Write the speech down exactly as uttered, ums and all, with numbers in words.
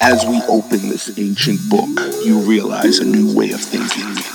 As we open this ancient book, you realize a new way of thinking.